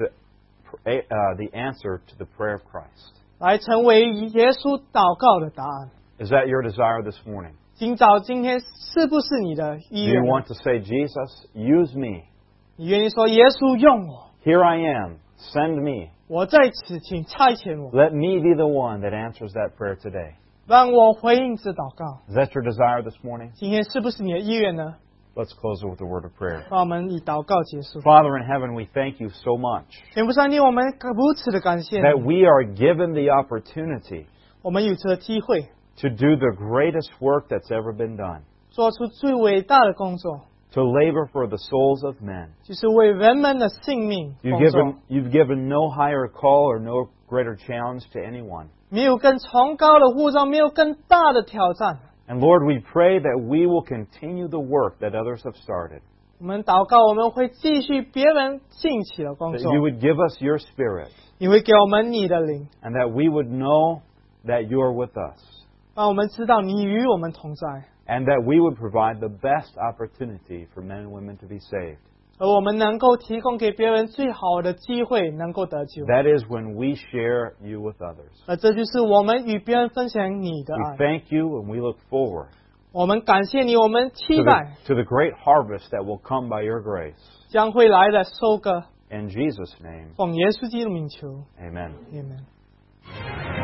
the answer to the prayer of Christ. 来成为耶稣祷告的答案。 Is that your desire this morning? 今天是不是你的 Do 意 you 愿呢？ want to say, Jesus, use me? 你愿意说耶稣用我， Here I am. Send me. 我在此，请差遣我， Let me be the one that answers that prayer today. 让我回应这祷告。 Is that your desire this morning? 今天是不是你的意愿呢？ Let's close it with a word of prayer. 让我们以祷告结束。 Father in heaven, we thank you so much 天父上帝，我们如此的感谢 that 你， we are given the opportunity 我们有这个机会 to do the greatest work that's ever been done, 做出最伟大的工作， to labor for the souls of men. 就是为人们的性命工作。 You've given no higher call or no greater challenge to anyone. 没有更崇高的护照，没有更大的挑战。 And Lord, we pray that we will continue the work that others have started, 我们祷告，我们会继续别人兴起的工 that 作 you。would give us your spirit, 你会给我们你的灵， and that we would know that you are with us, 让我们知道你与我们同在， and that we would provide the best opportunity for men and women to be saved. 而我们能够提供给别人最好的机会，能够得救。 That is when we share you with others. 而这就是我们与别人分享你的 We 爱。 thank you and we look forward 我们感谢你，我们期待 to the great harvest that will come by your grace. 将会来的收割。 In Jesus' name, 奉耶稣基督的名求 amen. ，Amen。